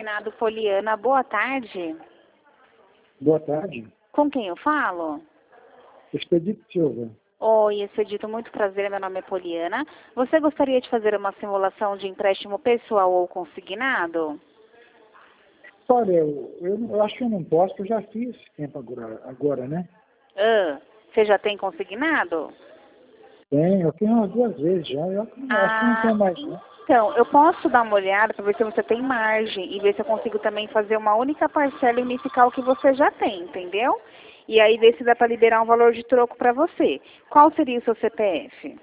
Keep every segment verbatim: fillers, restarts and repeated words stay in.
Consignado Poliana, boa tarde. Boa tarde. Com quem eu falo? Expedito Silva. Oi, Expedito, muito prazer, meu nome é Poliana. Você gostaria de fazer uma simulação de empréstimo pessoal ou consignado? Olha, eu, eu, eu acho que eu não posso, porque eu já fiz tempo agora, agora né? Ah, você já tem consignado? Tem, eu tenho umas duas vezes já, eu acho que não Ah, tem mais não. então, eu posso dar uma olhada para ver se você tem margem e ver se eu consigo também fazer uma única parcela e unificar o que você já tem, entendeu? E aí ver se dá para liberar um valor de troco para você. Qual seria o seu C P F?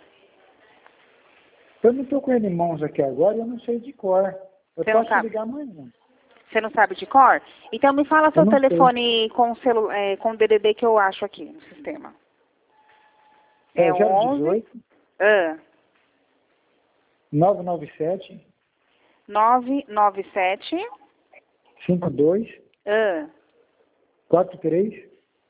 Eu não estou com ele em mãos aqui agora, eu não sei de cor. Eu Você não posso te sabe? ligar amanhã. Você não sabe de cor? Então me fala Eu seu não sei. telefone com o celu, é, com o D D D que eu acho aqui no sistema. É É o zero onze dezoito, ah, nove nove sete, nove nove sete cinco dois, ah, quatro três,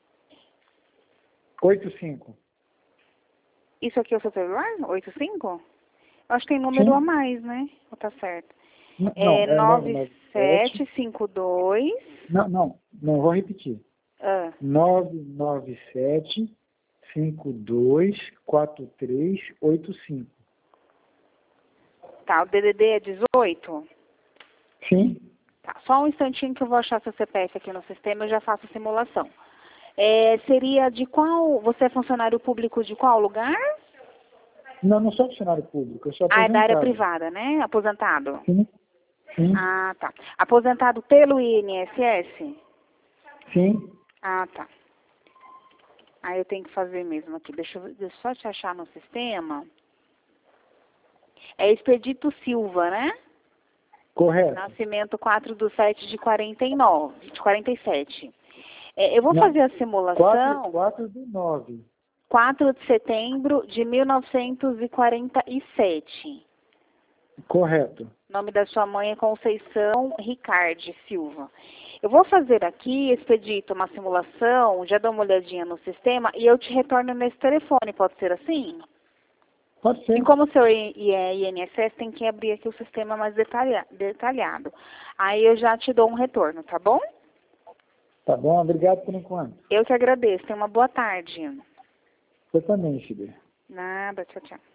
oito cinco. isso aqui é o seu celular? oitenta e cinco? Eu acho que tem número a Sim? mais, né? Ou tá certo? N- É Não, é nove nove sete. nove sete cinco dois Não, não, não, vou repetir. ah, nove nove sete, cinco dois, quatro três, oito cinco. tá, o D D D é dezoito? Sim? Tá, só um instantinho que eu vou achar seu C P F aqui no sistema e eu já faço a simulação. É, seria de qual, você é funcionário público de qual lugar? Não, não sou funcionário público, eu sou Ah, é da área aposentado. privada, né? Aposentado. Sim? Sim? Ah, tá. Aposentado pelo I N S S? Sim? Ah, tá. Aí eu tenho que fazer mesmo aqui. Deixa eu, deixa eu só te achar no sistema. É Expedito Silva, né? Correto. Nascimento quatro de sete de quarenta e nove, de quarenta e sete. É, eu vou Não, fazer a quatro, simulação quatro do nove. quatro de setembro de mil novecentos e quarenta e sete. Correto. O nome da sua mãe é Conceição Ricardi Silva. Eu vou fazer aqui, Expedito, uma simulação, já dou uma olhadinha no sistema e eu te retorno nesse telefone, pode ser assim? Pode E ser. como o seu I- é I N S S, tem que abrir aqui o sistema mais detalha- detalhado. Aí eu já te dou um retorno, tá bom? Tá bom, obrigado por enquanto. Eu que agradeço. Tenha uma boa tarde. Você também, Chile. Nada, tchau, tchau.